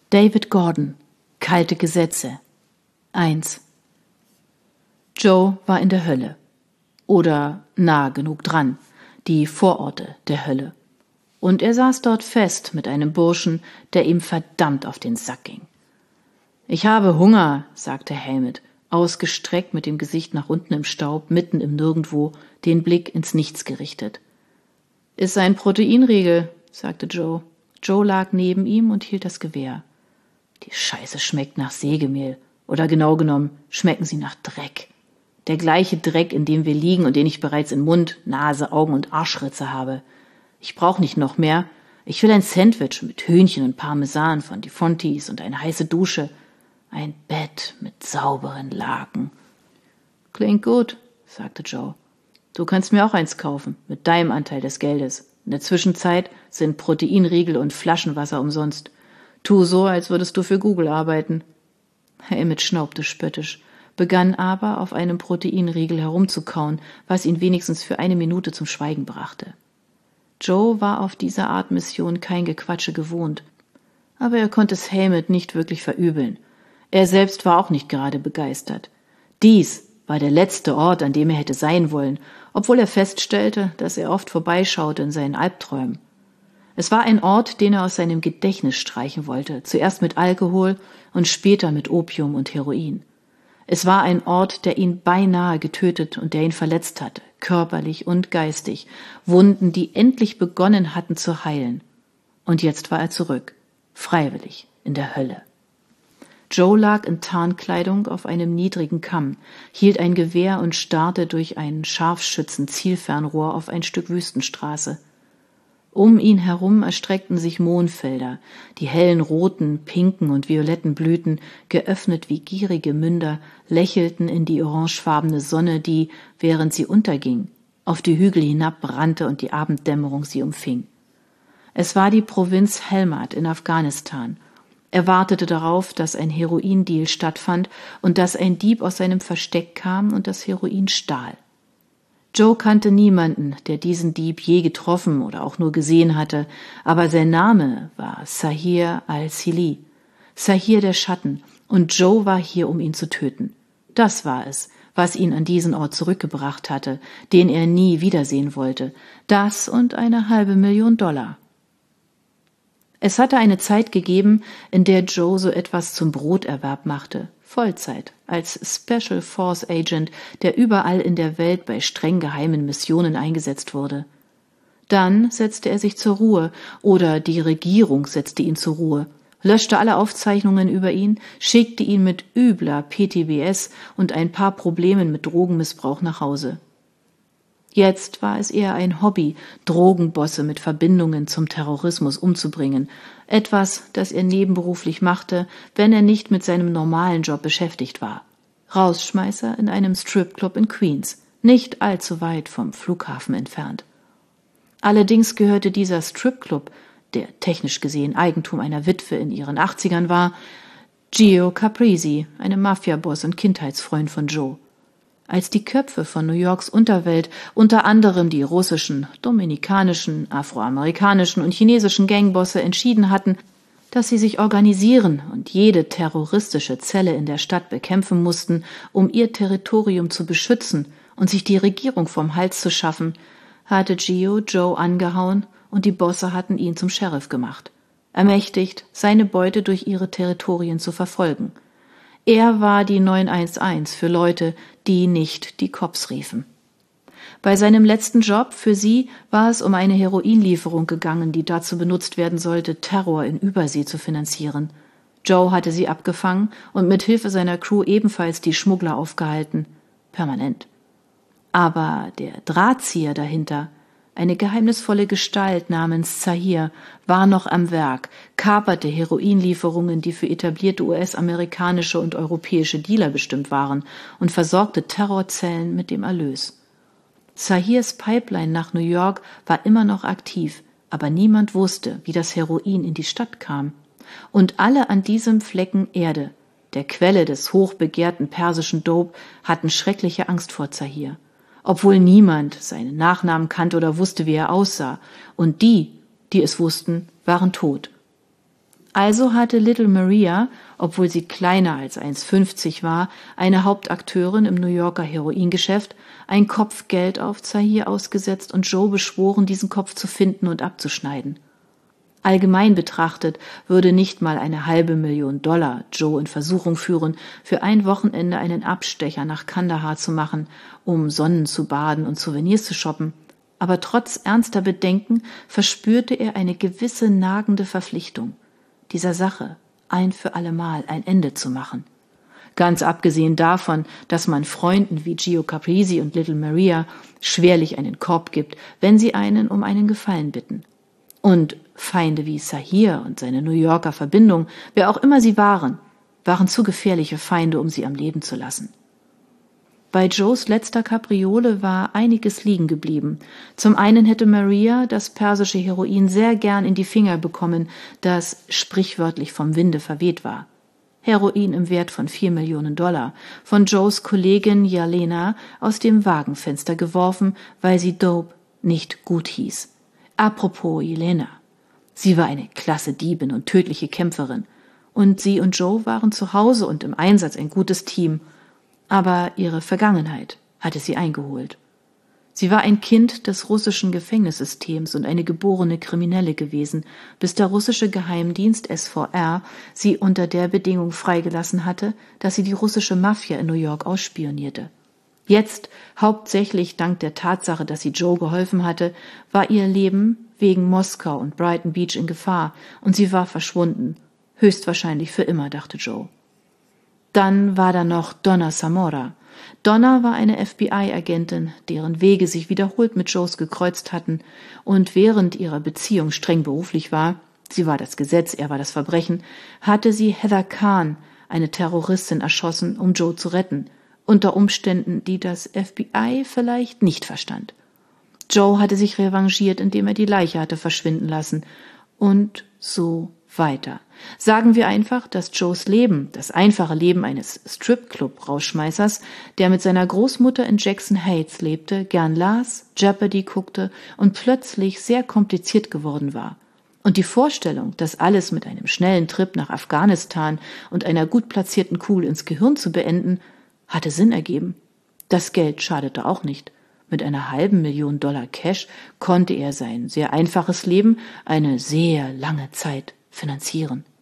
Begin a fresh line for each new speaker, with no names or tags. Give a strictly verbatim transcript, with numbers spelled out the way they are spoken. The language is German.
David Gordon, Kalte Gesetze. eins. Joe war in der Hölle. Oder nah genug dran, die Vororte der Hölle. Und er saß dort fest mit einem Burschen, der ihm verdammt auf den Sack ging. »Ich habe Hunger«, sagte Helmut, ausgestreckt mit dem Gesicht nach unten im Staub, mitten im Nirgendwo, den Blick ins Nichts gerichtet. »Ist ein Proteinriegel«, sagte Joe. Joe lag neben ihm und hielt das Gewehr. »Die Scheiße schmeckt nach Sägemehl. Oder genau genommen schmecken sie nach Dreck. Der gleiche Dreck, in dem wir liegen und den ich bereits in Mund, Nase, Augen und Arschritze habe. Ich brauche nicht noch mehr. Ich will ein Sandwich mit Hühnchen und Parmesan von die Fontis und eine heiße Dusche. Ein Bett mit sauberen Laken.« »Klingt gut«, sagte Joe. »Du kannst mir auch eins kaufen, mit deinem Anteil des Geldes. In der Zwischenzeit sind Proteinriegel und Flaschenwasser umsonst. Tu so, als würdest du für Google arbeiten.« Helmut schnaubte spöttisch, begann aber auf einem Proteinriegel herumzukauen, was ihn wenigstens für eine Minute zum Schweigen brachte. Joe war auf diese Art Mission kein Gequatsche gewohnt, aber er konnte es Helmut nicht wirklich verübeln. Er selbst war auch nicht gerade begeistert. Dies war der letzte Ort, an dem er hätte sein wollen, obwohl er feststellte, dass er oft vorbeischaute in seinen Albträumen. Es war ein Ort, den er aus seinem Gedächtnis streichen wollte, zuerst mit Alkohol und später mit Opium und Heroin. Es war ein Ort, der ihn beinahe getötet und der ihn verletzt hatte, körperlich und geistig, Wunden, die endlich begonnen hatten zu heilen. Und jetzt war er zurück, freiwillig, in der Hölle. Joe lag in Tarnkleidung auf einem niedrigen Kamm, hielt ein Gewehr und starrte durch ein Scharfschützen-Zielfernrohr auf ein Stück Wüstenstraße. Um ihn herum erstreckten sich Mohnfelder, die hellen roten, pinken und violetten Blüten, geöffnet wie gierige Münder, lächelten in die orangefarbene Sonne, die, während sie unterging, auf die Hügel hinabbrannte und die Abenddämmerung sie umfing. Es war die Provinz Helmand in Afghanistan. Er wartete darauf, dass ein Heroindeal stattfand und dass ein Dieb aus seinem Versteck kam und das Heroin stahl. Joe kannte niemanden, der diesen Dieb je getroffen oder auch nur gesehen hatte, aber sein Name war Sahir al-Sili, Sahir der Schatten, und Joe war hier, um ihn zu töten. Das war es, was ihn an diesen Ort zurückgebracht hatte, den er nie wiedersehen wollte. Das und eine halbe Million Dollar. Es hatte eine Zeit gegeben, in der Joe so etwas zum Broterwerb machte. Vollzeit, als Special Force Agent, der überall in der Welt bei streng geheimen Missionen eingesetzt wurde. Dann setzte er sich zur Ruhe, oder die Regierung setzte ihn zur Ruhe, löschte alle Aufzeichnungen über ihn, schickte ihn mit übler P T B S und ein paar Problemen mit Drogenmissbrauch nach Hause. Jetzt war es eher ein Hobby, Drogenbosse mit Verbindungen zum Terrorismus umzubringen, etwas, das er nebenberuflich machte, wenn er nicht mit seinem normalen Job beschäftigt war. Rausschmeißer in einem Stripclub in Queens, nicht allzu weit vom Flughafen entfernt. Allerdings gehörte dieser Stripclub, der technisch gesehen Eigentum einer Witwe in ihren Achtzigern war, Gio Caprisi, einem Mafiaboss und Kindheitsfreund von Joe. Als die Köpfe von New Yorks Unterwelt, unter anderem die russischen, dominikanischen, afroamerikanischen und chinesischen Gangbosse entschieden hatten, dass sie sich organisieren und jede terroristische Zelle in der Stadt bekämpfen mussten, um ihr Territorium zu beschützen und sich die Regierung vom Hals zu schaffen, hatte Gio Joe angehauen und die Bosse hatten ihn zum Sheriff gemacht, ermächtigt, seine Beute durch ihre Territorien zu verfolgen. Er war die neun eins eins für Leute, die nicht die Cops riefen. Bei seinem letzten Job für sie war es um eine Heroinlieferung gegangen, die dazu benutzt werden sollte, Terror in Übersee zu finanzieren. Joe hatte sie abgefangen und mit Hilfe seiner Crew ebenfalls die Schmuggler aufgehalten. Permanent. Aber der Drahtzieher dahinter, eine geheimnisvolle Gestalt namens Sahir, war noch am Werk, kaperte Heroinlieferungen, die für etablierte U S-amerikanische und europäische Dealer bestimmt waren, und versorgte Terrorzellen mit dem Erlös. Sahirs Pipeline nach New York war immer noch aktiv, aber niemand wusste, wie das Heroin in die Stadt kam. Und alle an diesem Flecken Erde, der Quelle des hochbegehrten persischen Dope, hatten schreckliche Angst vor Sahir. Obwohl niemand seinen Nachnamen kannte oder wusste, wie er aussah. Und die, die es wussten, waren tot. Also hatte Little Maria, obwohl sie kleiner als eins fünfzig war, eine Hauptakteurin im New Yorker Heroingeschäft, ein Kopfgeld auf Zahir ausgesetzt und Joe beschworen, diesen Kopf zu finden und abzuschneiden. Allgemein betrachtet würde nicht mal eine halbe Million Dollar Joe in Versuchung führen, für ein Wochenende einen Abstecher nach Kandahar zu machen, um Sonnen zu baden und Souvenirs zu shoppen. Aber trotz ernster Bedenken verspürte er eine gewisse nagende Verpflichtung, dieser Sache ein für allemal ein Ende zu machen. Ganz abgesehen davon, dass man Freunden wie Gio Caprisi und Little Maria schwerlich einen Korb gibt, wenn sie einen um einen Gefallen bitten. Und Feinde wie Zahir und seine New Yorker Verbindung, wer auch immer sie waren, waren zu gefährliche Feinde, um sie am Leben zu lassen. Bei Joes letzter Kapriole war einiges liegen geblieben. Zum einen hätte Maria das persische Heroin sehr gern in die Finger bekommen, das sprichwörtlich vom Winde verweht war. Heroin im Wert von vier Millionen Dollar, von Joes Kollegin Jelena aus dem Wagenfenster geworfen, weil sie Dope nicht gut hieß. Apropos Jelena. Sie war eine klasse Diebin und tödliche Kämpferin. Und sie und Joe waren zu Hause und im Einsatz ein gutes Team. Aber ihre Vergangenheit hatte sie eingeholt. Sie war ein Kind des russischen Gefängnissystems und eine geborene Kriminelle gewesen, bis der russische Geheimdienst S V R sie unter der Bedingung freigelassen hatte, dass sie die russische Mafia in New York ausspionierte. Jetzt, hauptsächlich dank der Tatsache, dass sie Joe geholfen hatte, war ihr Leben wegen Moskau und Brighton Beach in Gefahr und sie war verschwunden. Höchstwahrscheinlich für immer, dachte Joe. Dann war da noch Donna Zamora. Donna war eine F B I-Agentin, deren Wege sich wiederholt mit Joes gekreuzt hatten, und während ihrer Beziehung streng beruflich war, sie war das Gesetz, er war das Verbrechen, hatte sie Heather Kahn, eine Terroristin, erschossen, um Joe zu retten, unter Umständen, die das F B I vielleicht nicht verstand. Joe hatte sich revanchiert, indem er die Leiche hatte verschwinden lassen, und so weiter. Sagen wir einfach, dass Joes Leben, das einfache Leben eines Stripclub-Rauschmeißers, der mit seiner Großmutter in Jackson Heights lebte, gern las, Jeopardy guckte und plötzlich sehr kompliziert geworden war. Und die Vorstellung, das alles mit einem schnellen Trip nach Afghanistan und einer gut platzierten Kugel ins Gehirn zu beenden, hatte Sinn ergeben. Das Geld schadete auch nicht. Mit einer halben Million Dollar Cash konnte er sein sehr einfaches Leben eine sehr lange Zeit finanzieren.